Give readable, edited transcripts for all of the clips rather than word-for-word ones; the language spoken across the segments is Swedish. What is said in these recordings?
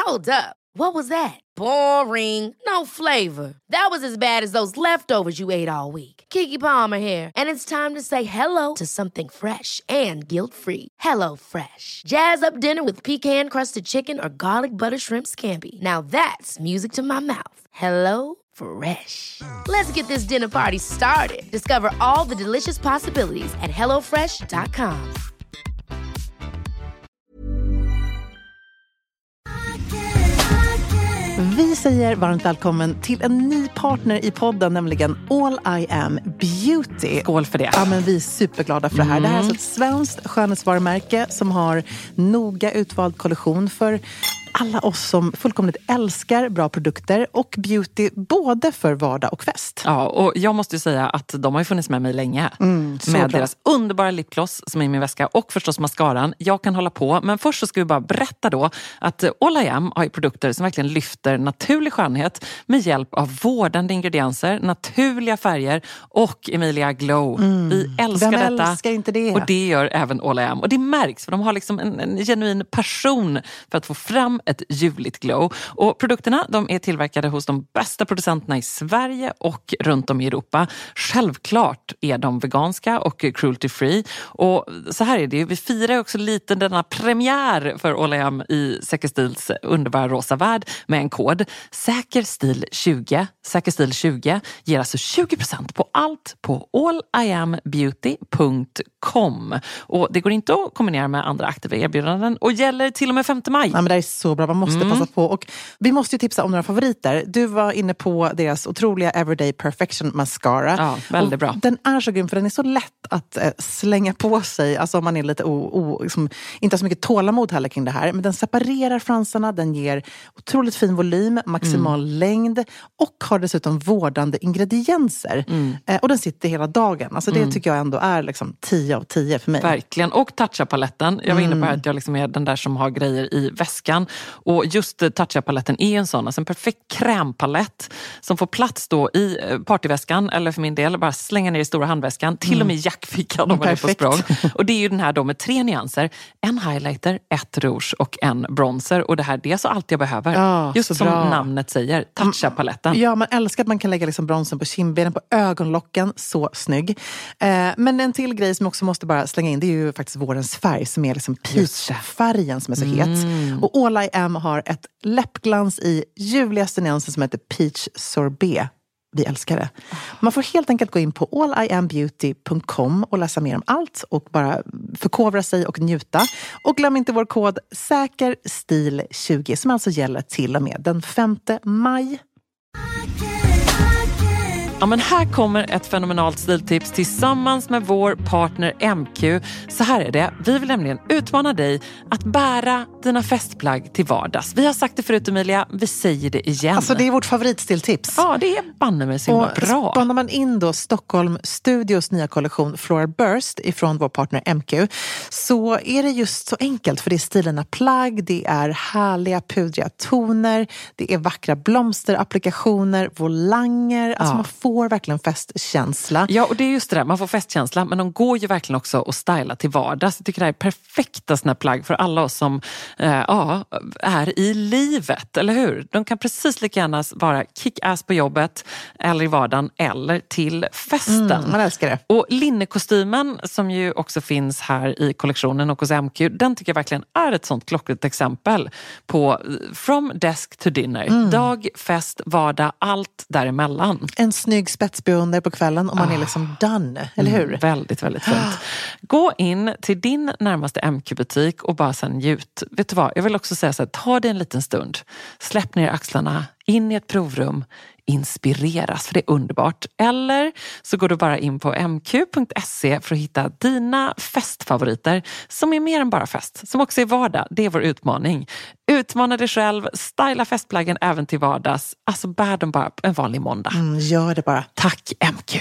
Hold up. What was that? Boring. No flavor. That was as bad as those leftovers you ate all week. Keke Palmer here, and it's time to say hello to something fresh and guilt-free. Hello Fresh. Jazz up dinner with pecan-crusted chicken or garlic butter shrimp scampi. Now that's music to my mouth. Hello Fresh. Let's get this dinner party started. Discover all the delicious possibilities at hellofresh.com. Vi säger varmt välkommen till en ny partner i podden, nämligen All I Am Beauty. Skål för det. Ja, men vi är superglada för det här. Det här är alltså ett svenskt skönhetsvarumärke som har noga utvald kollektion för alla oss som fullkomligt älskar bra produkter och beauty både för vardag och fest. Ja, och jag måste ju säga att de har ju funnits med mig länge. Med deras underbara lipgloss som är i min väska och förstås mascaran. Jag kan hålla på, men först så ska vi bara berätta då att All I Am har ju produkter som verkligen lyfter naturlig skönhet med hjälp av vårdande ingredienser, naturliga färger och Emilia Glow. Vi älskar detta. Vem älskar inte det? Och det gör även All I Am. Och det märks för de har liksom en genuin passion för att få fram ett ljuvligt glow. Och produkterna, de är tillverkade hos de bästa producenterna i Sverige och runt om i Europa. Självklart är de veganska och cruelty free. Och så här är det, vi firar också lite denna premiär för All I Am i Säker Stils underbara rosa värld med en kod. Säkerstil20. Säkerstil20 ger alltså 20% på allt på alliambeauty.com. Och det går inte att kombinera med andra aktiva erbjudanden och gäller till och med 5 maj. Ja, men det är så bra, man måste passa på. Och vi måste ju tipsa om några favoriter. Du var inne på deras otroliga Everyday Perfection Mascara. Ja, väldigt bra. Den är så grym för den är så lätt att slänga på sig. Alltså om man är lite liksom, inte har så mycket tålamod heller kring det här. Men den separerar fransarna, den ger otroligt fin volym, maximal längd och har dessutom vårdande ingredienser. Och den sitter hela dagen. Alltså det tycker jag ändå är liksom 10 av 10 för mig. Verkligen. Och Tatcha-paletten. Jag var inne på att jag liksom är den där som har grejer i väskan. Och just Tatcha-paletten är en sån. Alltså en perfekt krämpalett som får plats då i partyväskan. Eller för min del, bara slänga ner i stora handväskan. Till och med jackfickan om man är på språng. Och det är ju den här då med 3 nyanser. En highlighter, 1 rouge och en bronzer. Och det här, det är så allt jag behöver. Ja, just som namnet säger. Tatcha-paletten. Ja, man älskar att man kan lägga liksom bronzen på kindbenen, på ögonlocken. Så snygg. Men en till grej som också måste bara slänga in, det är ju faktiskt vårens färg som är liksom peach-färgen som är så het. Och All I Am har ett läppglans i ljuvligaste nyansen som heter Peach Sorbet. Vi älskar det. Man får helt enkelt gå in på alliambeauty.com och läsa mer om allt och bara förkovra sig och njuta. Och glöm inte vår kod SÄKERSTIL20 som alltså gäller till och med den 5 maj. Ja, men här kommer ett fenomenalt stiltips tillsammans med vår partner MQ. Så här är det. Vi vill nämligen utmana dig att bära dina festplagg till vardags. Vi har sagt det förut, Emilia. Vi säger det igen. Alltså det är vårt favoritstiltips. Ja, det är banne mig så himla bra. Spanar man in då Stockholm Studios nya kollektion Floral Burst ifrån vår partner MQ, så är det just så enkelt. För det är stilarna plagg, det är härliga pudriga toner, det är vackra blomsterapplikationer, volanger. Alltså man får verkligen festkänsla. Ja, och det är just det där. Man får festkänsla, men de går ju verkligen också att styla till vardags. Jag tycker det här är perfekta såna plagg för alla oss som är i livet, eller hur? De kan precis lika gärna vara kick-ass på jobbet eller i vardagen eller till festen. Man älskar det. Och linnekostymen som ju också finns här i kollektionen och hos MQ, den tycker jag verkligen är ett sånt klockrent exempel på from desk to dinner. Dag, fest, vardag, allt däremellan. En snygg spetsbeundare på kvällen och man är liksom done, eller hur? Väldigt, väldigt fint. Gå in till din närmaste MQ-butik och bara sen njut. Vet du vad, jag vill också säga så här, ta dig en liten stund. Släpp ner axlarna, in i ett provrum, inspireras, för det är underbart. Eller så går du bara in på mq.se för att hitta dina festfavoriter som är mer än bara fest, som också är vardag. Det är vår utmaning. Utmana dig själv, styla festplaggen även till vardags. Alltså bär dem bara en vanlig måndag. Gör det bara. Tack MQ.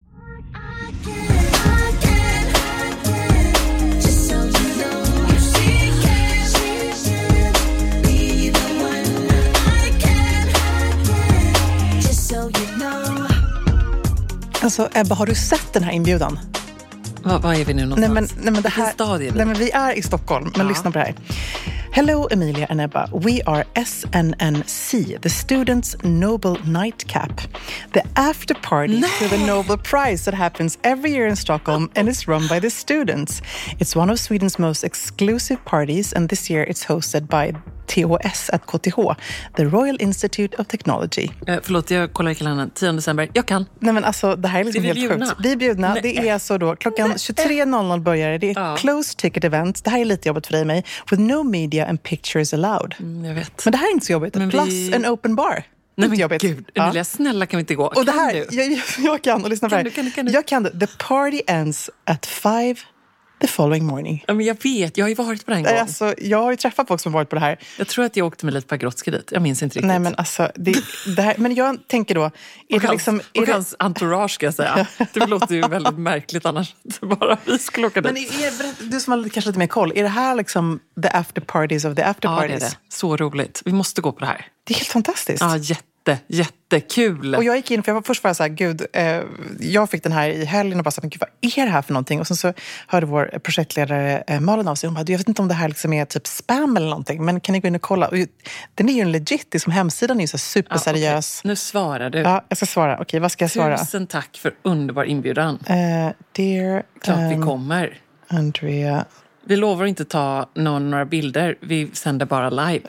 Alltså Ebba, har du sett den här inbjudan? Vad är vi nu någonstans? Nej, men det här, stadie, nej, men vi är i Stockholm, men lyssna på det här. Hello, Emilia and Ebba. We are SNNC, the Students' Nobel Nightcap, the after party to the Nobel Prize that happens every year in Stockholm and is run by the students. It's one of Sweden's most exclusive parties, and this year it's hosted by THS at KTH, the Royal Institute of Technology. Förlåt, jag kollar i kalendern. 10 december. Jag kan. Nej, men alltså, det här är liksom helt sjukt. Vi är bjudna. Det är alltså då klockan 23.00 börjar. Det är closed ticket event. Det här är lite jobbigt för dig, mig. With no media and pictures allowed. Jag vet. Men det här är inte så jobbigt. Men plus an open bar. Nej men gud, Emilia, snälla kan vi inte gå? Och det här, jag kan, och lyssna på det här. Jag kan det. The party ends at 5 the following morning. Ja, men jag vet, jag har ju varit på det en gång. Alltså, jag har ju träffat folk som har varit på det här. Jag tror att jag åkte med lite Pagrotsky dit. Jag minns inte riktigt. Nej men alltså, det här, men jag tänker då... Hans entourage ska jag säga. Det låter ju väldigt märkligt annars. Bara vi skulle åka dit. Men du som har kanske lite mer koll, är det här liksom the after parties of the after parties? Ja, det är det. Så roligt. Vi måste gå på det här. Det är helt fantastiskt. Ja, jättekul. Och jag gick in, för jag var först så här, gud, jag fick den här i helgen och bara så här, men gud, vad är det här för någonting? Och sen så hörde vår projektledare Malin av sig, hon bara, jag vet inte om det här liksom är typ spam eller någonting, men kan ni gå in och kolla? Och den är ju en legit, det är som hemsidan är ju så superseriös. Okay. Nu svarar du. Ja, jag ska svara. Okej, vad ska jag svara? Tusen tack för underbar inbjudan. Dear... Klart vi kommer. Andrea... Vi lovar inte ta några bilder, vi sänder bara live.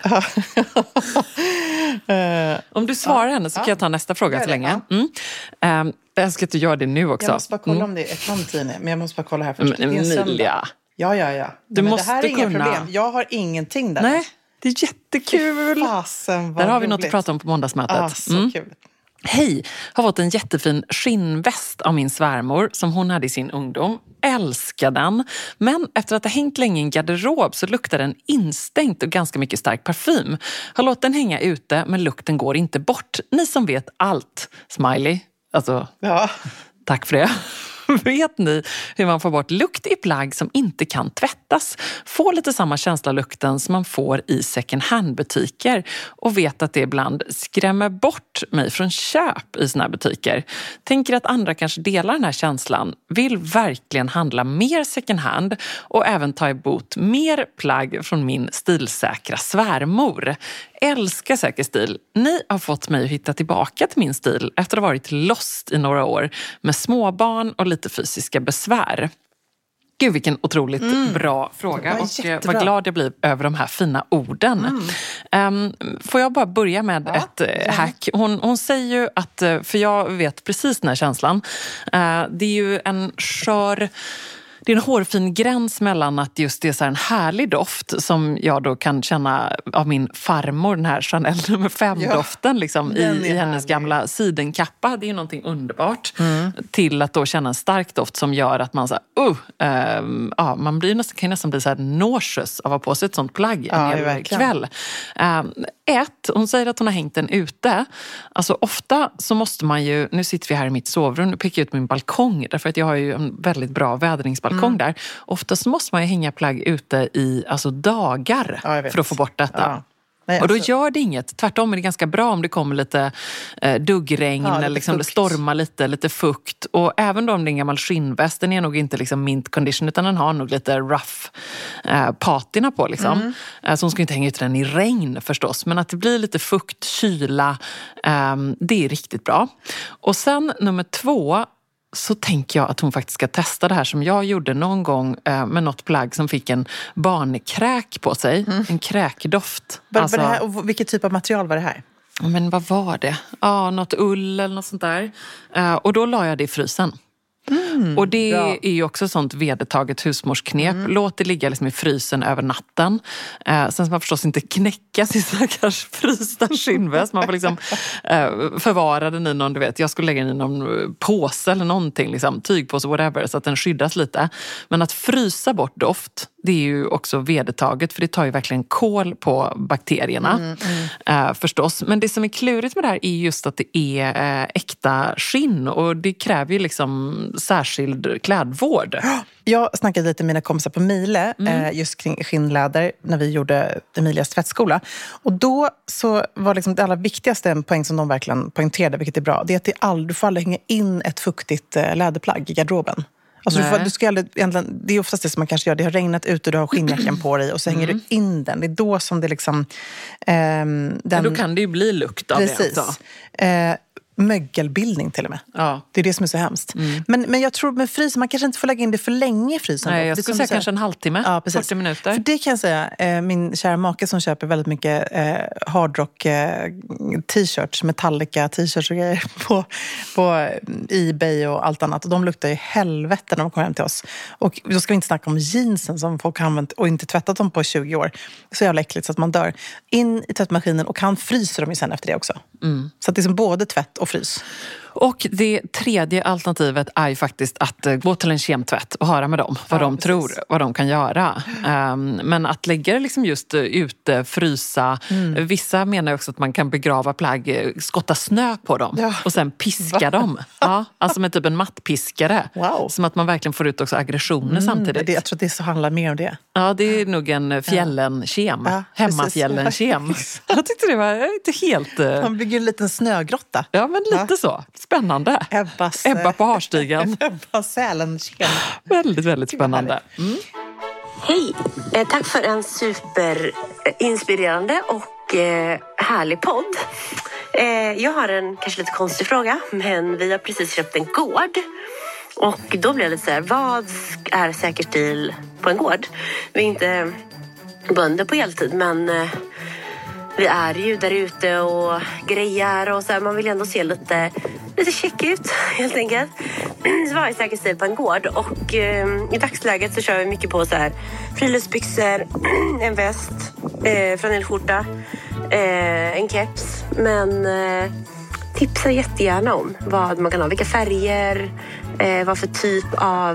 Om du svarar henne så kan jag ta nästa fråga så länge. Jag ska inte göra det nu också. Jag måste bara kolla om det är kantine, men jag måste bara kolla här först. Emilia. Ja. Du måste det här är inga kunna. problem. Jag har ingenting där. Nej, det är jättekul. Fasen, där har vi roligt. något att prata om på måndagsmötet. Så kul. Hej, har fått en jättefin skinnväst av min svärmor som hon hade i sin ungdom. Älskar den. Men efter att ha hängt länge i en garderob så luktar den instängt och ganska mycket stark parfym. Har låtit den hänga ute men lukten går inte bort. Ni som vet allt. Smiley. Alltså, tack för det. Vet ni hur man får bort lukt i plagg som inte kan tvättas? Får lite samma känsla lukten som man får i second hand-butiker och vet att det ibland skrämmer bort mig från köp i såna här butiker. Tänker att andra kanske delar den här känslan. Vill verkligen handla mer second hand och även ta emot mer plagg från min stilsäkra svärmor. Älskar säker stil. Ni har fått mig att hitta tillbaka till min stil efter att ha varit lost i några år med småbarn och lite fysiska besvär. Gud, vilken otroligt bra fråga. Och vad glad jag blir över de här fina orden. Får jag bara börja med ett hack? Hon säger ju att, för jag vet precis den här känslan, det är ju en skör... Det är en hårfin gräns mellan att just det är så här en härlig doft som jag då kan känna av min farmor, den här Chanel nummer 5-doften liksom, i hennes gamla sidenkappa. Det är ju någonting underbart. Till att då känna en stark doft som gör att man så här, man blir kan nästan bli så här nauseous av att ha på sig ett sånt plagg en hel kväll. Hon säger att hon har hängt den ute. Alltså ofta så måste man ju, nu sitter vi här i mitt sovrum, nu pekar jag ut min balkong därför att jag har ju en väldigt bra vädringsbalkong där. Ofta så måste man ju hänga plagg ute i dagar för att få bort detta. Nej, och då gör det inget. Tvärtom är det ganska bra om det kommer lite duggregn eller liksom det stormar lite fukt. Och även då om det är en gammal skinnväst, den är nog inte liksom mint condition utan den har nog lite rough patina på liksom. Så hon ska inte hänga ut den i regn förstås. Men att det blir lite fukt, kyla, det är riktigt bra. Och sen nummer 2, så tänker jag att hon faktiskt ska testa det här som jag gjorde någon gång med något plagg som fick en barnkräk på sig. En kräkdoft. Alltså, det här, och vilket typ av material var det här? Men vad var det? Något ull eller något sånt där. Och då la jag det i frysen. Och det är ju också sånt vedertaget husmorsknep. Låt det ligga liksom i frysen över natten. Sen ska man förstås inte knäcka sin stackars frysta skinnväst. Man får liksom förvara den i någon, du vet, jag skulle lägga den i någon påse eller någonting, liksom, tygpåse, whatever, så att den skyddas lite. Men att frysa bort doft, det är ju också vedertaget, för det tar ju verkligen kål på bakterierna förstås. Men det som är klurigt med det här är just att det är äkta skinn och det kräver ju liksom särskild klädvård. Jag snackade lite med mina kompisar på Mile just kring skinnläder när vi gjorde Emilias tvättskola. Och då så var liksom det allra viktigaste en poäng som de verkligen poängterade, vilket är bra, det är att du får aldrig hänga in ett fuktigt läderplagg i garderoben. Alltså du ska aldrig, egentligen, det är oftast det som man kanske gör. Det har regnat ute och du har skinnjackan på dig och så hänger du in den. Det är då som det liksom... då kan det ju bli lukt av det. Alltså. Mögelbildning till och med. Ja. Det är det som är så hemskt. Men jag tror med frysen, man kanske inte får lägga in det för länge i frysen. Nej, jag skulle säga kanske en halvtimme, ja, 40 minuter. För det kan jag säga, min kära make som köper väldigt mycket hardrock t-shirts, Metallica t-shirts och grejer på eBay och allt annat. Och de luktar ju helvete när de kommer hem till oss. Och då ska vi inte snacka om jeansen som folk har använt och inte tvättat dem på 20 år. Så jävla äckligt så att man dör. In i tvättmaskinen och han fryser dem ju sen efter det också. Så att det är som både tvätt och frys. Och det tredje alternativet är ju faktiskt att gå till en kemtvätt och höra med dem vad de tror, vad de kan göra. Men att lägga det liksom just ute, frysa. Vissa menar också att man kan begrava plagg, skotta snö på dem och sen piska dem. Ja, alltså med typ en mattpiskare. Wow. Som att man verkligen får ut också aggressioner samtidigt. Jag tror att det så handlar mer om det. Ja, det är nog en fjällen-kem. Hemmafjällen-kem. Jag tyckte det var inte helt... Man bygger en liten snögrotta. Ja, men lite så. Spännande. Ebba på Harstigen. Ebba Sälen-kem. Väldigt, väldigt spännande. Hej! Tack för en superinspirerande och härlig podd. Jag har en kanske lite konstig fråga, men vi har precis köpt en gård. Och då blev det så här, vad är säker stil på en gård? Vi är inte bönder på heltid, men vi är ju där ute och grejar och så här, man vill ändå se lite check ut helt enkelt. Så var jag säker stil på en gård och i dagsläget så kör vi mycket på så här friluftsbyxor, en väst, flanellskjorta, en keps, men tipsa jättegärna om vad man kan ha, vilka färger, vad för typ av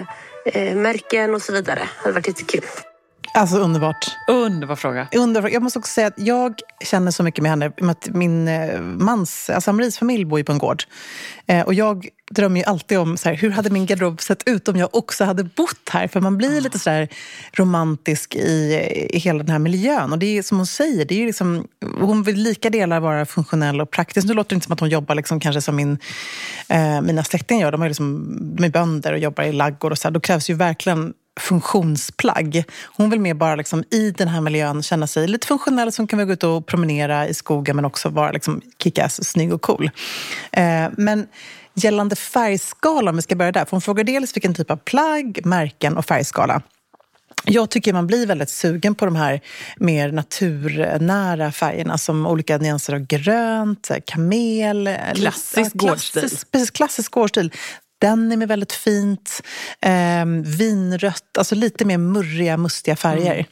märken och så vidare. Det hade varit jättekul. Alltså underbart. Underbar fråga. Underbart. Jag måste också säga att jag känner så mycket med henne. Med att min mans, alltså Maries familj bor ju på en gård. Och jag drömmer ju alltid om så här, hur hade min garderob sett ut om jag också hade bott här? För man blir lite så här romantisk i hela den här miljön. Och det är som hon säger, det är ju liksom, hon vill lika delar vara funktionell och praktisk. Nu låter det inte som att hon jobbar liksom kanske som mina släktingar gör. De är bönder och jobbar i laggård och så här. Då krävs ju verkligen funktionsplagg. Hon vill mer bara liksom i den här miljön känna sig lite funktionell, som kan vi gå ut och promenera i skogen men också vara liksom kick-ass, snygg och cool. Men gällande färgskala, om vi ska börja där, för hon frågar dels vilken typ av plagg, märken och färgskala. Jag tycker man blir väldigt sugen på de här mer naturnära färgerna som olika nyanser av grönt, kamel, klassisk gårdstil. Klassisk gårdstil. Denim är väldigt fint. Vinrött, alltså lite mer murriga, mustiga färger.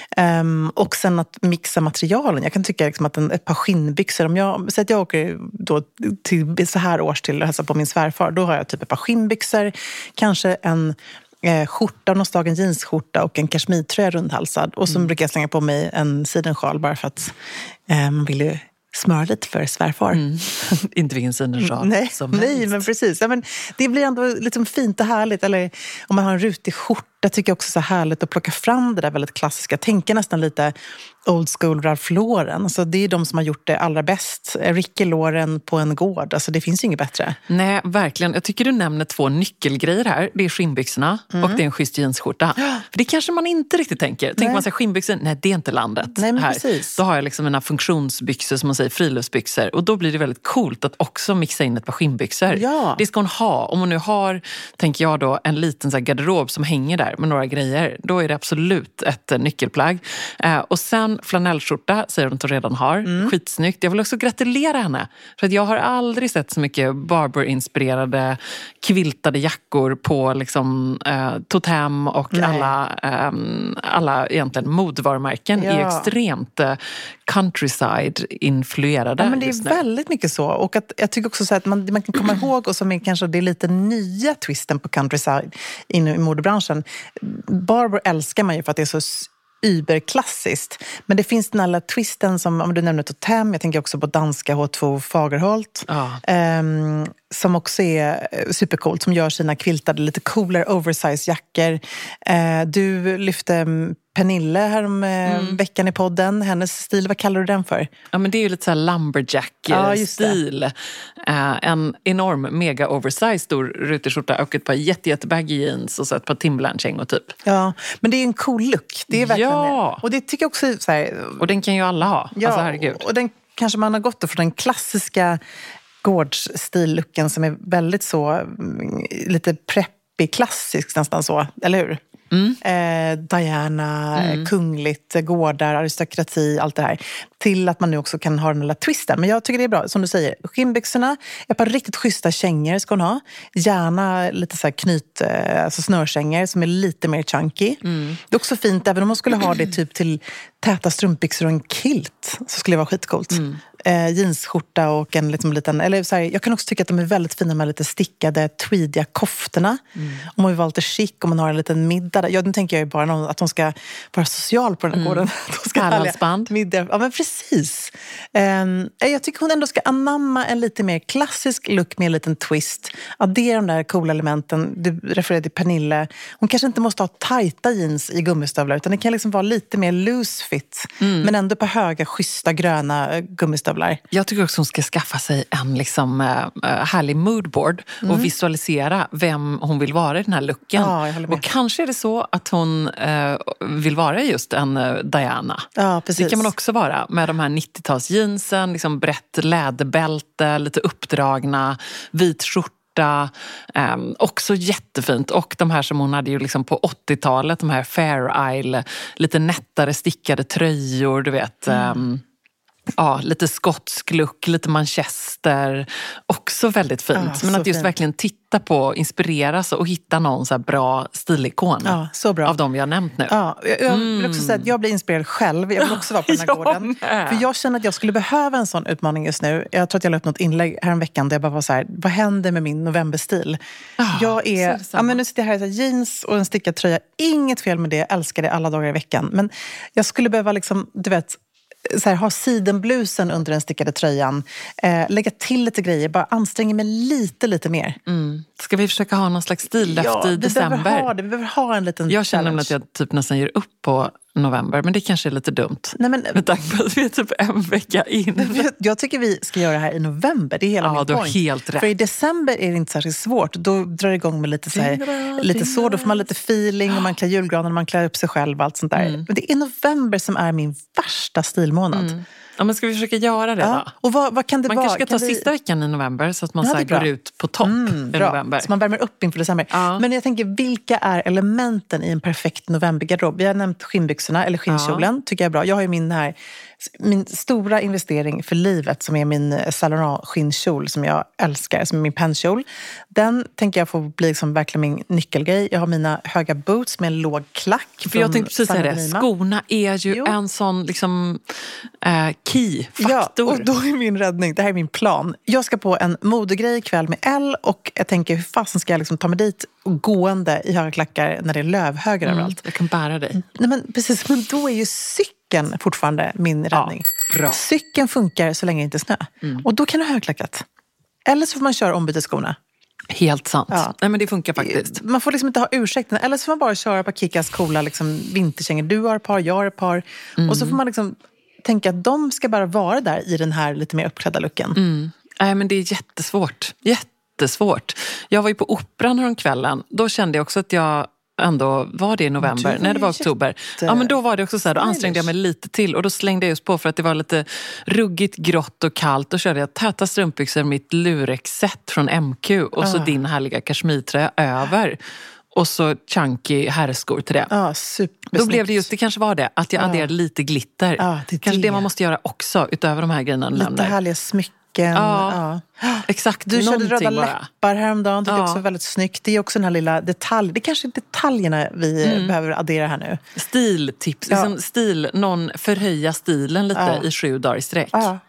Och sen att mixa materialen. Jag kan tycka liksom att ett par skinnbyxor, om jag åker då till så här års till och hälsar på min svärfar, då har jag typ ett par skinnbyxor, kanske en skjorta, någonstans jeansskjorta och en kashmirtröja rundhalsad. Och så brukar jag slänga på mig en sidensjal bara för att man vill ju smöra lite för svärfar. Inte vilken sidensjal. Nej, men precis. Ja, men det blir ändå liksom fint och härligt. Eller om man har en rutig skjorta, tycker jag också så härligt att plocka fram det där väldigt klassiska. Tänker nästan lite old school Ralph Lauren. Alltså det är de som har gjort det allra bäst. Ricky Lauren på en gård. Alltså det finns ju inget bättre. Nej, verkligen. Jag tycker du nämner 2 nyckelgrejer här. Det är skinnbyxorna och det är en schysst jeansskjorta. För det kanske man inte riktigt tänker. Tänker man sig skinnbyxor? Nej, det är inte landet. Nej, men här. Precis. Då har jag liksom mina funktionsbyxor, som man säger, friluftsbyxor. Och då blir det väldigt coolt att också mixa in ett par skinnbyxor. Ja. Det ska hon ha. Om hon nu har, tänker jag då, en liten så här garderob som hänger där med några grejer. Då är det absolut ett nyckelplagg. Och sen flanellskjorta säger hon att hon redan har. Skitsnyggt. Jag vill också gratulera henne. För att jag har aldrig sett så mycket Barber-inspirerade kviltade jackor på liksom, Totem och alla egentligen modvarumärken är extremt countryside-influerade. Ja, men det är väldigt mycket så. Och att, jag tycker också så att man kan komma ihåg, och som är kanske det är lite nya twisten på countryside i modebranschen. Barber älskar man ju för att det är så überklassiskt. Men det finns den alla twisten som, om du nämner Totem, jag tänker också på danska H2 Fagerholt, som också är supercoolt, som gör sina kviltade, lite coolare oversize jackor. Du lyfte Pernille här veckan i podden. Hennes stil, vad kallar du den för? Ja, men det är ju lite så här lumberjack-stil. En enorm mega oversize stor rutig skjorta och ett par jättebaggy jeans och så ett par Timberland-kängor typ. Ja, men det är en cool look. Det är verkligen det. Och det tycker jag också så här, och den kan ju alla ha. Ja, alltså herregud. Och den kanske man har gått från den klassiska gårdsstil-looken som är väldigt så lite preppig, klassisk nästan så, eller hur? Diana, kungligt, gårdar, aristokrati, allt det här. Till att man nu också kan ha den lilla twisten. Men jag tycker det är bra, som du säger. Skinnbyxorna, ett par riktigt schyssta kängor ska hon ha. Gärna lite så här alltså snörkängor som är lite mer chunky. Det är också fint, även om man skulle ha det typ till täta strumpbyxor och en kilt, så skulle det vara skitcoolt. Jeansskjorta och en liksom liten, eller så här, jag kan också tycka att de är väldigt fina med lite stickade tweediga koftorna. Om man vill vara lite chic, om man har en liten middag. Ja, nu tänker jag ju bara att de ska vara social på den här gården. De ska Hallandsband. Middag. Ja, men precis. Jag tycker hon ändå ska anamma en lite mer klassisk look med en liten twist. Addera de där coola elementen. Du refererade till Pernille. Hon kanske inte måste ha tajta jeans i gummistövlar, utan det kan liksom vara lite mer loose fit. Men ändå på höga, schyssta, gröna gummistövlar. Jag tycker också hon ska skaffa sig en liksom, härlig moodboard och visualisera vem hon vill vara i den här looken. Ja, jag håller med. Och kanske är det så att hon vill vara just en Diana. Ja, precis. Det kan man också vara med de här 90-talsjeansen, liksom brett läderbälte, lite uppdragna, vit skjorta. Också jättefint. Och de här som hon hade ju liksom på 80-talet, de här Fair Isle, lite nättare stickade tröjor, du vet. Ja, lite skotsk look, lite Manchester. Också väldigt fint. Men att just verkligen titta på, inspireras och hitta någon så här bra stilikon. Ja, så bra. Av de vi har nämnt nu. Ja, jag vill också säga att jag blir inspirerad själv. Jag vill också vara på den här gården. För jag känner att jag skulle behöva en sån utmaning just nu. Jag tror att jag la upp något inlägg här en veckan där jag bara var så här, vad händer med min novemberstil? Jag är, men nu sitter jag här i jeans och en stickad tröja. Inget fel med det, jag älskar det alla dagar i veckan. Men jag skulle behöva liksom, du vet, så här, ha sidenblusen under den stickade tröjan, lägga till lite grejer, bara anstränga mig lite mer. Ska vi försöka ha någon slags stil i december? Vi behöver ha en liten jag känner att jag typ nästan ger upp på november, men det kanske är lite dumt. Nej, men, med tanke på att vi är typ en vecka in. Jag tycker vi ska göra det här i november, det är hela min poäng. Ja, du har helt rätt. För i december är det inte särskilt svårt, då drar det igång med lite så här, lite så, då får man lite feeling och man klär julgranen, man klär upp sig själv och allt sånt där. Men det är november som är min värsta stilmånad. Ja, men ska vi försöka göra det då? Och vad kan det vara? Man kanske ska ta sista veckan i november så att man så här går ut på topp i november. Så man värmer upp inför december. Ja. Men jag tänker, vilka är elementen i en perfekt novembergarderob? Vi har nämnt skinnbyxorna eller skinnkjolen, tycker jag är bra. Jag har ju min stora investering för livet som är min Saint Laurent skinnkjol som jag älskar, som är min pennkjol. Den tänker jag få bli liksom verkligen min nyckelgrej. Jag har mina höga boots med en låg klack. För jag tänkte precis säga det, skorna är ju en sån liksom key-faktor. Ja, och då är min räddning, det här är min plan. Jag ska på en modegrej ikväll med L och jag tänker, hur fasen ska jag liksom ta mig dit gående i höga klackar när det är lövhöger överallt? Jag kan bära dig. Nej, men precis, men då är ju cykeln fortfarande min räddning. Bra. Cykeln funkar så länge det inte är snö. Och då kan du ha högklackat. Eller så får man köra ombytesskorna. Helt sant. Ja. Nej, men det funkar faktiskt. Man får liksom inte ha ursäkten. Eller så får man bara köra på Kikas coola liksom, vinterkängor. Du har ett par, jag har ett par. Och så får man liksom tänka att de ska bara vara där i den här lite mer uppklädda looken. Nej, men det är jättesvårt. Jättesvårt. Jag var ju på operan häromkvällen. Då kände jag också att jag ändå var det i november. Nej, det var oktober. Ja, men då var det också så här, då ansträngde jag mig lite till och då slängde jag just på för att det var lite ruggigt, grått och kallt. Då körde jag täta strumpbyxor, mitt Lurex-set från MQ och så din härliga kashmirtröja över. Och så chunky herrskor till det. Ja, supersnyggt. Då blev det just, det kanske var det, att jag adderade lite glitter. Ja, kanske det man måste göra också, utöver de här grejerna. Lite härliga smycken. Ja, exakt. Du körde röda bara. läppar häromdagen, det är också väldigt snyggt. Det är också den här lilla detalj. Det är kanske detaljerna vi behöver addera här nu. Stiltips, liksom stil, någon förhöja stilen lite i 7 dagar i sträck.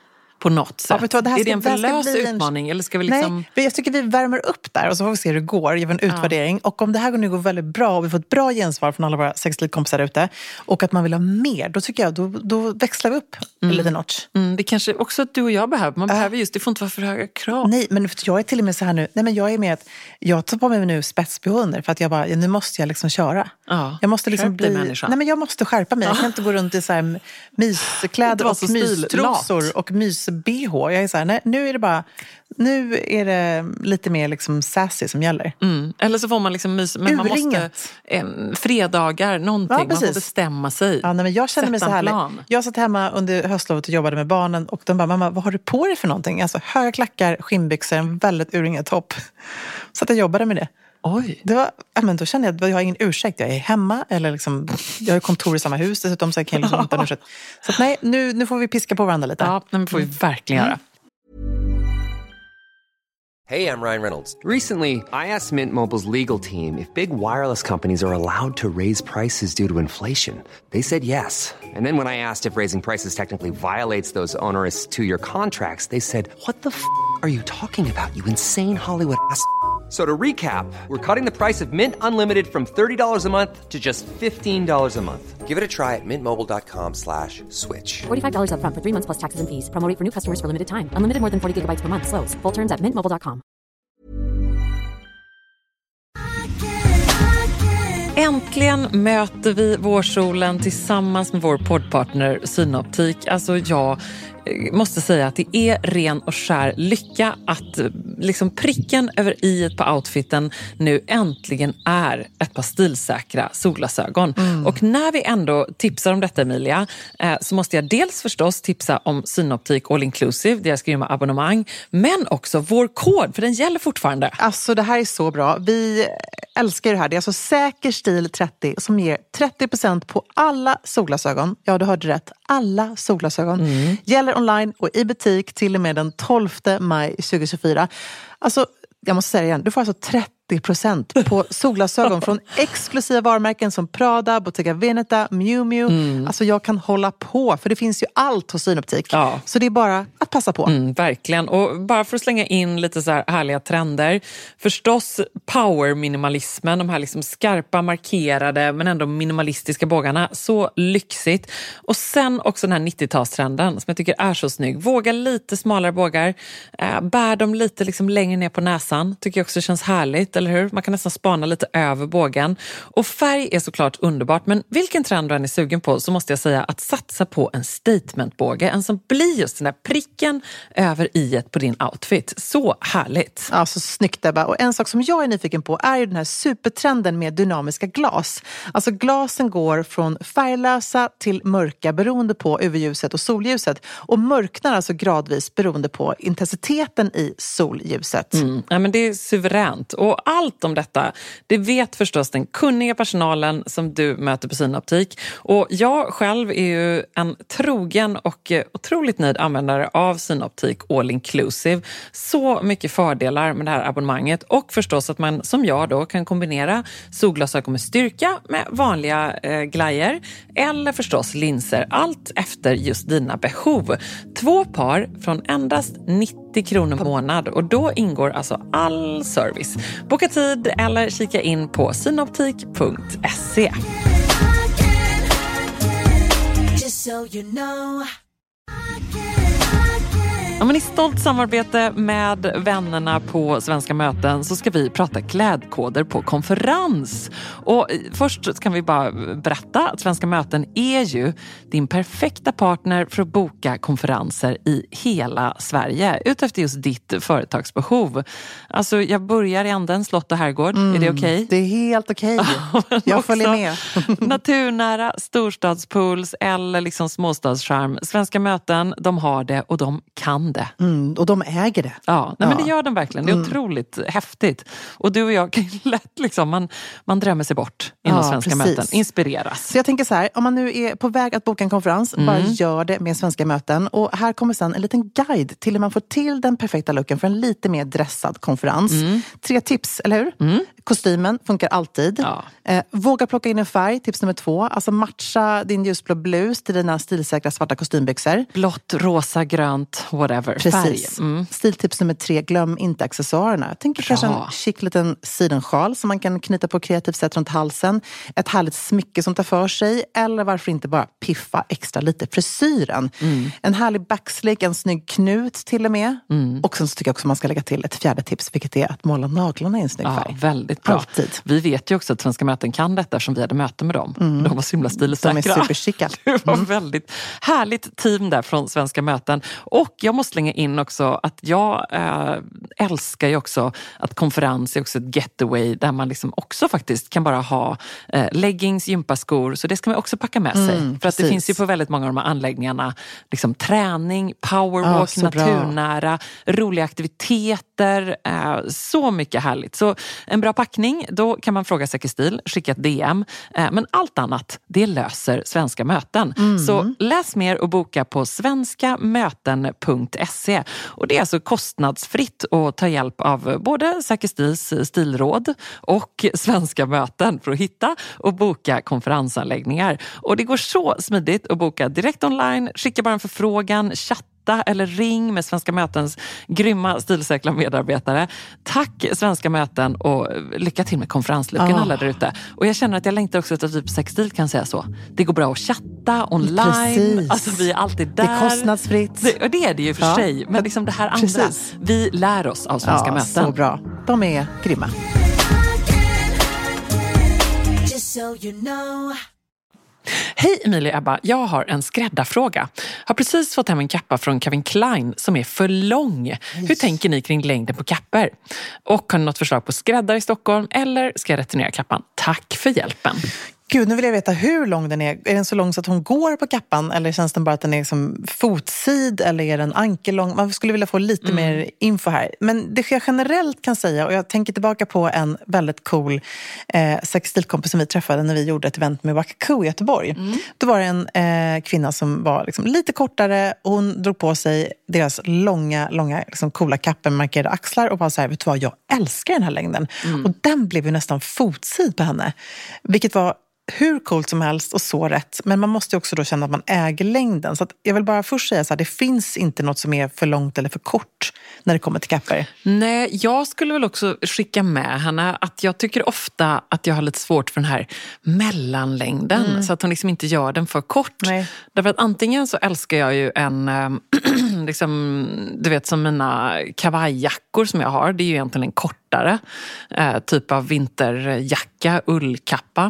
på något sätt. Vet du vad, är det en för lös utmaning? Eller ska vi liksom... Nej, jag tycker vi värmer upp där och så får vi se hur det går. Gör en utvärdering. Och om det här nu går väldigt bra och vi får ett bra gensvar från alla våra sexlivskompisar ute och att man vill ha mer, då tycker jag då växlar vi upp en liten notch. Det kanske också att du och jag behöver. Man behöver just, det får inte vara för höga krav. Nej, men jag är till och med så här nu. Nej, men jag är med att jag tar på mig nu spetsbehållningar för att jag bara, nu måste jag liksom köra. Ja, jag måste liksom bli människa. Nej, men jag måste skärpa mig. Jag kan inte gå runt i så här myskläder och mystrosor och mys-BH. Jag är så här, nej, nu är det lite mer liksom sassy som gäller. Eller så får man liksom men man måste fredagar någonting, man får bestämma sig. Ja, nej, men jag känner mig så här. Jag satt hemma under höstlovet och jobbade med barnen och de bara, mamma, vad har du på dig för någonting? Alltså höga klackar, skinnbyxor, en väldigt urringad topp. Så att jag jobbade med det. Oj. Det var, men då kände jag att jag har ingen ursäkt. Jag är hemma eller liksom, jag har kontor i samma hus dessutom, så jag kan liksom inte ha en ursäkt. Så att nej, nu får vi piska på varandra lite. Ja, men får vi verkligen göra. Hey, I'm Ryan Reynolds. Recently, I asked Mint Mobile's legal team if big wireless companies are allowed to raise prices due to inflation. They said yes. And then when I asked if raising prices technically violates those onerous 2-year contracts, they said, what the f*** are you talking about, you insane Hollywood ass? So to recap, we're cutting the price of Mint Unlimited from $30 a month to just $15 a month. Give it a try at mintmobile.com/switch. $45 up front for 3 months plus taxes and fees. Promo rate for new customers for limited time. Unlimited more than 40 gigabytes per month. Slows full terms at mintmobile.com. Äntligen möter vi vårsolen tillsammans med vår poddpartner Synoptik. Alltså jag måste säga att det är ren och skär lycka att liksom pricken över i på outfiten nu äntligen är ett par stilsäkra solglasögon. Och när vi ändå tipsar om detta, Emilia, så måste jag dels förstås tipsa om Synoptik All Inclusive, deras grymma abonnemang, men också vår kod, för den gäller fortfarande. Alltså det här är så bra. Vi älskar det här. Det är alltså Säker stil 30 som ger 30% på alla solglasögon. Ja, du hörde rätt. Alla solglasögon. Gäller online och i butik till och med den 12 maj 2024. Alltså, jag måste säga det igen. Du får alltså 30% på solglasögon från exklusiva varumärken som Prada, Bottega Veneta, Miu Miu. Alltså jag kan hålla på, för det finns ju allt hos Synoptik. Ja. Så det är bara att passa på. Verkligen. Och bara för att slänga in lite så här härliga trender. Förstås power-minimalismen, de här liksom skarpa, markerade men ändå minimalistiska bågarna. Så lyxigt. Och sen också den här 90-talstrenden som jag tycker är så snygg. Våga lite smalare bågar. Bär dem lite liksom längre ner på näsan. Tycker jag också känns härligt, eller hur? Man kan nästan spana lite över bågen. Och färg är såklart underbart, men vilken trend du än är sugen på så måste jag säga att satsa på en statementbåge. En som blir just den där pricken över i-et på din outfit. Så härligt. Ja, så snyggt Ebba. Och en sak som jag är nyfiken på är ju den här supertrenden med dynamiska glas. Alltså glasen går från färglösa till mörka beroende på UV-ljuset och solljuset. Och mörknar alltså gradvis beroende på intensiteten i solljuset. Ja, men det är suveränt. Och allt om detta, det vet förstås den kunniga personalen som du möter på Synoptik. Och jag själv är ju en trogen och otroligt nöjd användare av Synoptik All Inclusive. Så mycket fördelar med det här abonnemanget. Och förstås att man som jag då kan kombinera solglasögon med styrka med vanliga glajer. Eller förstås linser. Allt efter just dina behov. 2 par från endast 90 kronor per månad. Och då ingår alltså all service. Boka tid eller kika in på synoptik.se. Ja, men i stolt samarbete med vännerna på Svenska möten så ska vi prata klädkoder på konferens. Och först kan vi bara berätta att Svenska möten är ju din perfekta partner för att boka konferenser i hela Sverige utefter just ditt företagsbehov. Alltså jag börjar i änden slott och herrgård. Är det okej? Det är helt okej. Jag följer med. Naturnära, storstadspools eller liksom småstadscharm. Svenska möten, de har det och de kan beroende. Och de äger det. Ja, men det gör de verkligen. Det är otroligt häftigt. Och du och jag kan lätt liksom, man drömmer sig bort inom svenska möten. Inspireras. Så jag tänker så här, om man nu är på väg att boka en konferens, bara gör det med svenska möten. Och här kommer sen en liten guide till hur man får till den perfekta looken för en lite mer dressad konferens. 3 tips, eller hur? Kostymen funkar alltid. Ja. Våga plocka in en färg, tips nummer 2. Alltså matcha din ljusblå blus till dina stilsäkra svarta kostymbyxor. Blått, rosa, grönt, whatever. Precis. Stiltips nummer 3, glöm inte accessoarerna. Jag tänker kanske en chic liten sidensjal som man kan knyta på kreativt sätt runt halsen. Ett härligt smycke som tar för sig. Eller varför inte bara piffa extra lite frisyren. En härlig backslick, en snygg knut till och med. Och sen så tycker jag också man ska lägga till ett 4:e tips, vilket är att måla naglarna i en snygg färg. Väldigt bra. Alltid. Vi vet ju också att Svenska möten kan detta som vi hade möte med dem. De var så himla stilsäkra. De är superchicka. Det var väldigt härligt team där från Svenska möten. Och jag måste slänga in också att jag älskar ju också att konferens är också ett getaway där man liksom också faktiskt kan bara ha leggings, gympaskor. Så det ska man också packa med sig. För att det finns ju på väldigt många av de här anläggningarna liksom träning, powerwalk, naturnära, roliga aktiviteter. Så mycket härligt. Så en bra packning, då kan man fråga Säker stil, skicka ett DM. Men allt annat, det löser Svenska möten. Så läs mer och boka på svenskamöten.se. Och det är alltså kostnadsfritt att ta hjälp av både Säker stils stilråd och Svenska möten för att hitta och boka konferensanläggningar. Och det går så smidigt att boka direkt online, skicka bara en förfrågan, chatta eller ring med Svenska mötens grymma stilsäkra medarbetare. Tack Svenska möten och lycka till med konferenslucken alla där ute. Och jag känner att jag längtar också att typ Sexstil kan säga så. Det går bra att chatta online. Precis. Alltså vi är alltid där. Det är kostnadsfritt. Det är det ju för sig. Men liksom det här andra. Vi lär oss av Svenska möten. Så bra. De är grymma. Hej Emilia och Ebba, jag har en skräddarfråga. Har precis fått hem en kappa från Calvin Klein som är för lång. Hur tänker ni kring längden på kappor? Och har ni något förslag på skräddare i Stockholm eller ska jag returnera kappan? Tack för hjälpen. Gud, nu vill jag veta hur lång den är. Är den så lång så att hon går på kappan? Eller känns den bara att den är liksom fotsid? Eller är den ankellång? Man skulle vilja få lite mer info här. Men det jag generellt kan säga, och jag tänker tillbaka på en väldigt cool sexstilkompis som vi träffade när vi gjorde ett event med Wakaku i Göteborg. Då var det en kvinna som var liksom lite kortare. Och hon drog på sig deras långa liksom coola kappor med markerade axlar och bara så här, vet du vad, jag älskar den här längden. Och den blev ju nästan fotsid på henne. Vilket var hur coolt som helst och så rätt. Men man måste ju också då känna att man äger längden. Så att jag vill bara först säga så här, det finns inte något som är för långt eller för kort när det kommer till kappor. Nej, jag skulle väl också skicka med henne att jag tycker ofta att jag har lite svårt för den här mellanlängden. Så att hon liksom inte gör den för kort. Nej. Därför att antingen så älskar jag ju en liksom, du vet som mina kavajjackor som jag har. Det är ju egentligen en kortare typ av vinterjacka, ullkappa.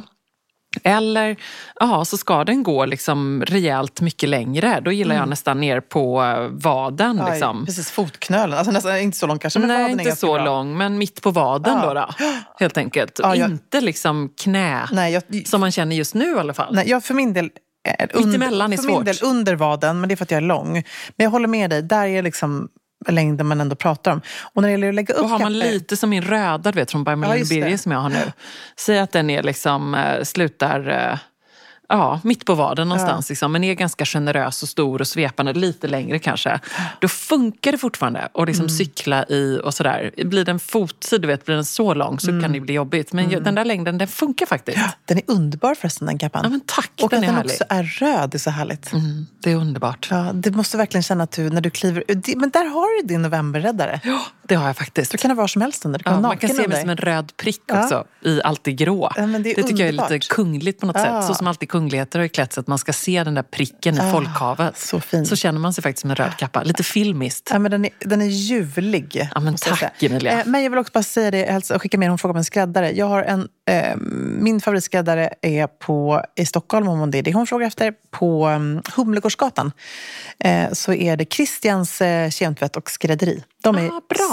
Eller så ska den gå liksom rejält mycket längre. Då gillar jag nästan ner på vaden. Aj, liksom. Precis, fotknölen. Alltså nästan inte så lång kanske. Men nej, inte så lång. Men mitt på vaden då. Helt enkelt. Och inte liksom knä. Nej, som man känner just nu i alla fall. Nej, jag för min del... Mittemellan är svårt. För min del under vaden, men det är för att jag är lång. Men jag håller med dig, där är liksom längden man ändå pratar om. Och när det gäller att lägga upp och har man lite som min röda, du vet, från By Melanie Birger som jag har nu. Säg att den är liksom, slutar... mitt på vaden någonstans liksom, men är ganska generös och stor och svepande, lite längre kanske. Då funkar det fortfarande att liksom cykla i och sådär. Blir den fotsid, du vet, blir den så lång så kan det bli jobbigt. Men den där längden, den funkar faktiskt. Ja, den är underbar förresten, den kappan. Ja, men tack, och den är härlig. Och att den också är röd, det är så härligt. Det är underbart. Ja, det måste verkligen känna att du, när du kliver... Men där har du din novemberräddare. Ja, det har jag faktiskt. Då kan det vara som helst under. Man kan se mig som en röd prick också, i allt i grå. Ja, men det tycker jag är lite kungligt på något sätt. Så som alltid kungligheter har klätt sig, att man ska se den där pricken i folkhavet. Så fint. Så känner man sig faktiskt som en röd kappa. Lite filmiskt. Ja, men den är ljuvlig. Ja, men tack Emilia. Men jag vill också bara säga det, och skicka med en fråga om en skräddare. Jag har min favoritskräddare är i Stockholm, om det är det hon frågar efter, på Humlegårdsgatan. Så är det Christians kemtvätt och skrädderi. De är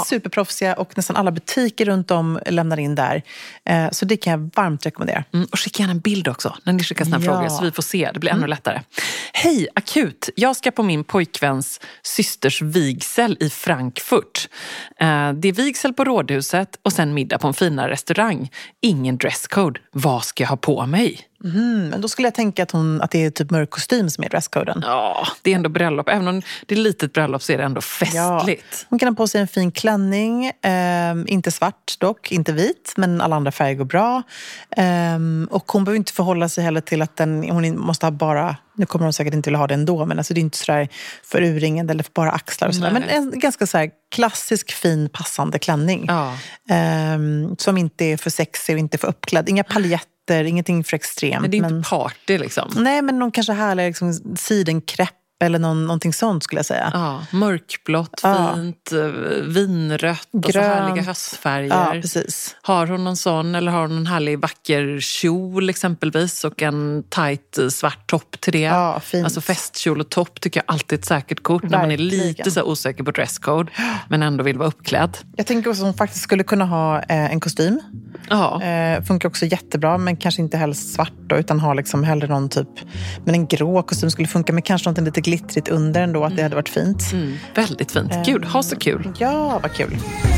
superproffsiga och nästan alla butiker runt om lämnar in där. Så det kan jag varmt rekommendera. Och skicka gärna en bild också när ni skickar såna frågor så vi får se. Det blir ännu lättare. Hej, akut. Jag ska på min pojkväns systers vigsel i Frankfurt. Det är vigsel på rådhuset och sen middag på en finare restaurang. Ingen dresscode. Vad ska jag ha på mig? Men då skulle jag tänka att det är typ mörk kostym som är dresskoden. Ja, det är ändå bröllop. Även om det är litet bröllop så är det ändå festligt. Ja. Hon kan ha på sig en fin klänning. Inte svart dock, inte vit. Men alla andra färger går bra. Och hon behöver inte förhålla sig heller till att hon måste ha bara... Nu kommer hon säkert inte vilja ha det ändå. Men alltså det är inte sådär för urringen eller för bara axlar och sådär. Men en ganska så här klassisk, fin, passande klänning. Ja. Som inte är för sexig och inte för uppklädd. Inga paljetter, ingenting för extremt. Men det är inte party liksom. Nej, men någon kanske härlig liksom, sidenkräpp eller någonting sånt skulle jag säga. Ja, mörkblått, fint, vinrött och så härliga höstfärger. Ja, precis. Har hon någon sån eller har hon en härlig vacker kjol exempelvis och en tight svart topp till det? Ja, fint. Alltså festkjol och topp tycker jag alltid är ett säkert kort när man är lite så osäker på dresscode men ändå vill vara uppklädd. Jag tänker också att hon faktiskt skulle kunna ha en kostym. Ja. Funkar också jättebra men kanske inte helst svart då, utan ha liksom hellre någon typ, men en grå kostym skulle funka med kanske något lite glittrigt under ändå, att det hade varit fint. Väldigt fint. Gud, ha så kul. Ja, vad kul.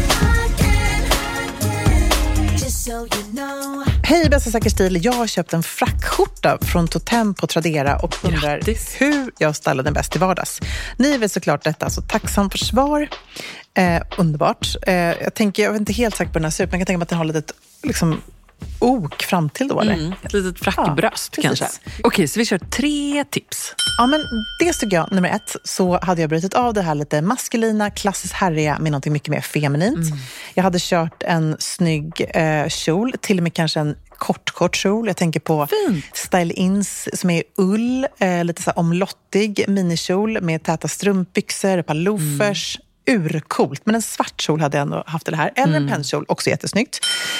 Hej bästa säker stil, jag har köpt en frackskjorta från Totem på Tradera och undrar hur jag ställer den bäst i vardags. Ni vet såklart detta, så tacksam för svar. Underbart. Jag vet inte helt säker på den här ser ut, men jag kan tänka mig att den har lite liksom ok fram till då, eller? Ett litet frackbröst kanske. Okej, så vi kör 3 tips. Ja, men det tycker jag, nummer 1, så hade jag brutit av det här lite maskulina, klassiskt härliga med något mycket mer feminint. Jag hade kört en snygg kjol, till och med kanske en kort kjol. Jag tänker på style-ins som är ull, lite så här omlottig minikjol med täta strumpbyxor, ett par loafers. Urcoolt, men en svart kjol hade jag ändå haft det här. Eller en pennkjol, också jättesnyggt.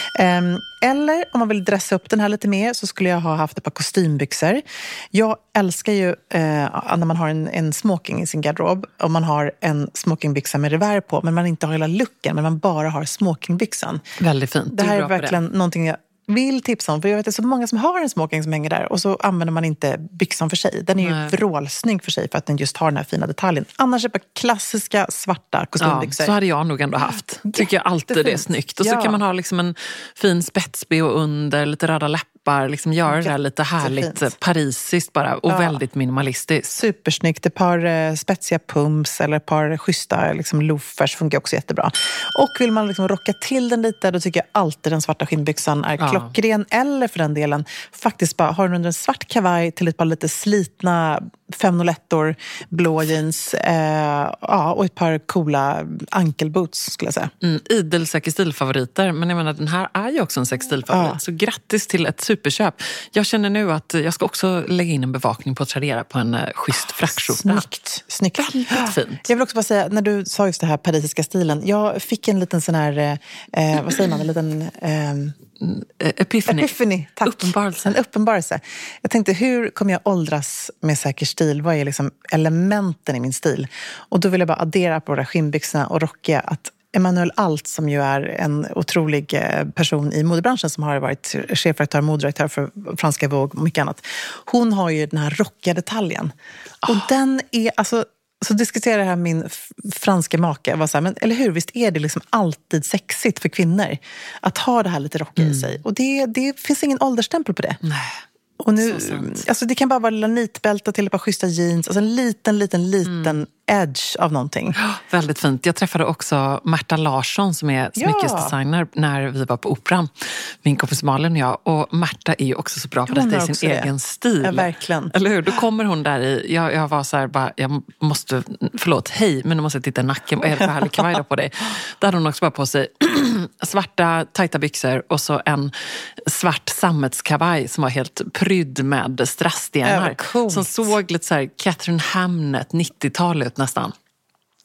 Eller om man vill dressa upp den här lite mer så skulle jag ha haft ett par kostymbyxor. Jag älskar ju när man har en smoking i sin garderob och man har en smokingbyxa med revär på, men man inte har hela looken, men man bara har smokingbyxan. Väldigt fint. Det här är verkligen någonting jag vill tipsa om, för jag vet att det är så många som har en smoking som hänger där och så använder man inte byxan för sig. Den är ju vrålsnygg för sig för att den just har den här fina detaljen. Annars är det bara klassiska svarta kostymbyxor. Ja, så hade jag nog ändå haft. Tycker jag alltid det är snyggt. Och så kan man ha liksom en fin spetsbh under, lite röda läppar, liksom göra det här lite härligt parisiskt bara och väldigt minimalistiskt. Supersnyggt. Ett par spetsiga pumps eller ett par schyssta liksom loafers funkar också jättebra. Och vill man liksom rocka till den lite, då tycker jag alltid den svarta skinnbyxan är klockren, eller för den delen faktiskt bara har den under en svart kavaj till ett par lite slitna 501-or, blå jeans och ett par coola ankelboots skulle jag säga. Idel säker stilfavoriter, men jag menar den här är ju också en säker stilfavorit, så grattis till ett superköp. Jag känner nu att jag ska också lägga in en bevakning på att Tradera på en schysst frackskjorta. Snyggt. Väldigt fint. Jag vill också bara säga, när du sa just det här parisiska stilen, jag fick en liten sån här, vad säger man, en liten... Epiphany, tack. En uppenbarelse. Jag tänkte, hur kommer jag åldras med säker stil? Vad är liksom elementen i min stil? Och då vill jag bara addera på våra skinnbyxorna och rocka att Emanuel Alt, som ju är en otrolig person i modebranschen som har varit chefredaktör, moderedaktör för franska Vogue och mycket annat. Hon har ju den här rockiga detaljen. Och den är, alltså... Så diskuterade det här min franska make. Var så här, men, eller hur, visst är det liksom alltid sexigt för kvinnor att ha det här lite rock i sig. Och det finns ingen åldersstämpel på det. Nej. Och nu, alltså det kan bara vara lilla nitbälta till ett par schyssta jeans. Alltså en liten edge av någonting. Väldigt fint. Jag träffade också Märta Larsson som är smyckesdesigner när vi var på Operan. Min kompis Malin och jag. Och Märta är ju också så bra på detta i sin egen stil. Ja, verkligen. Eller hur? Då kommer hon där i... Jag var så här bara, jag måste... Förlåt, hej, men nu måste jag titta i nacken. Vad är det för härlig kavaj på dig? Där hade hon också bara på sig svarta tajta byxor och så en svart sammetskavaj som var helt prydd med strassstenar. Som såg lite så här Catherine Hamnet 90-talet nästan.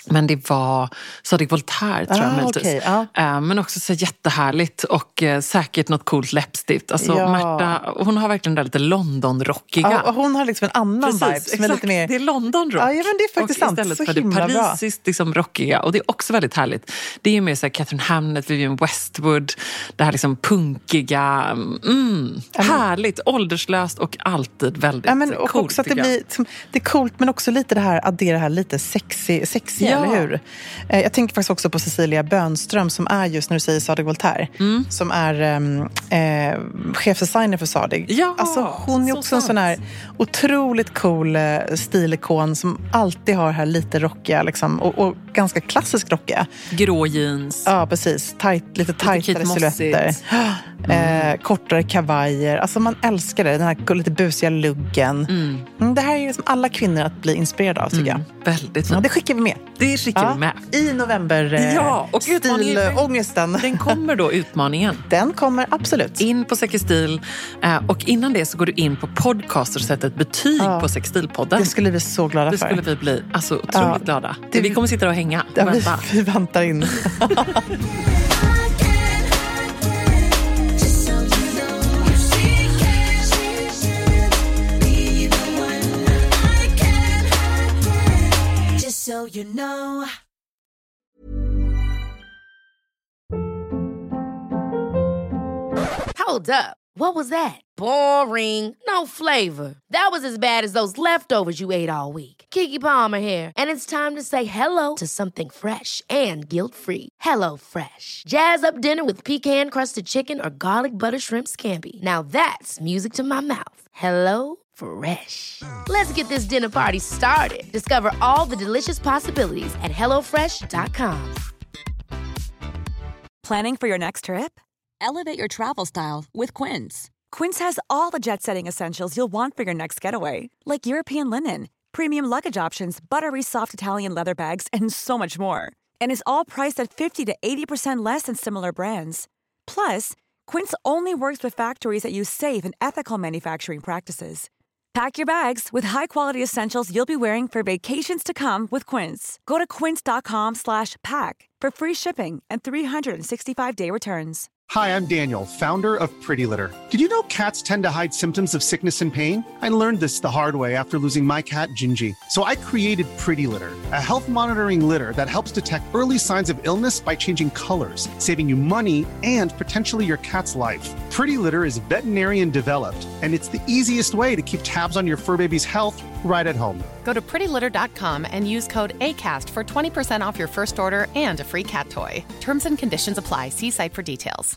Men det var Sadiq Voltaire tror jag möjligtvis. Okay, men också så jättehärligt och säkert något coolt läppstift. Alltså Märta, hon har verkligen det lite London-rockiga. Ja, och hon har liksom en annan vibe som är lite mer... Det är London-rock. Ja, men det är faktiskt sant. Istället så för det himla bra. parisiskt liksom rockiga. Och det är också väldigt härligt. Det är ju mer så här Catherine Hamnett, Vivienne Westwood. Det här liksom punkiga. Härligt, ålderslöst och alltid väldigt och coolt. Också att det är coolt, men också lite det här, att det är det här lite sexy, eller hur? Jag tänker faktiskt också på Cecilia Bönström som är just när du säger Sadiq Voltaire. Som är chefsdesigner för Sadiq. Ja, alltså hon är också en sån här otroligt cool stilikon som alltid har här lite rockiga liksom, och ganska klassisk rockiga. Grå jeans. Ja, precis. Lite tajtare silhuetter. Kortare kavajer. Alltså man älskar det. Den här lite busiga luggen. Det här är liksom alla kvinnor att bli inspirerade av, tycker jag. Väldigt fint. Ja, det skickar vi med. Det skickar vi med. I november. Och stilångesten. Den kommer då, utmaningen. Den kommer absolut. In på Sexstil. Och innan det så går du in på podcast och sätter ett betyg på Sexstilpodden. Det skulle vi så glada för. Det skulle vi bli otroligt glada. Vi kommer sitta och hänga och vänta. Vi väntar in. So you know. Hold up. What was that? Boring. No flavor. That was as bad as those leftovers you ate all week. Keke Palmer here, and it's time to say hello to something fresh and guilt-free. Hello Fresh. Jazz up dinner with pecan-crusted chicken or garlic butter shrimp scampi. Now that's music to my mouth. Hello Fresh. Let's get this dinner party started. Discover all the delicious possibilities at hellofresh.com. Planning for your next trip? Elevate your travel style with Quince. Quince has all the jet-setting essentials you'll want for your next getaway, like European linen, premium luggage options, buttery soft Italian leather bags, and so much more. And is all priced at 50 to 80% less than similar brands. Plus, Quince only works with factories that use safe and ethical manufacturing practices. Pack your bags with high-quality essentials you'll be wearing for vacations to come with Quince. Go to quince.com/pack for free shipping and 365-day returns. Hi, I'm Daniel, founder of Pretty Litter. Did you know cats tend to hide symptoms of sickness and pain? I learned this the hard way after losing my cat, Gingy. So I created Pretty Litter, a health monitoring litter that helps detect early signs of illness by changing colors, saving you money and potentially your cat's life. Pretty Litter is veterinarian developed, and it's the easiest way to keep tabs on your fur baby's health right at home. Go to prettylitter.com and use code ACAST for 20% off your first order and a free cat toy. Terms and conditions apply. See site for details.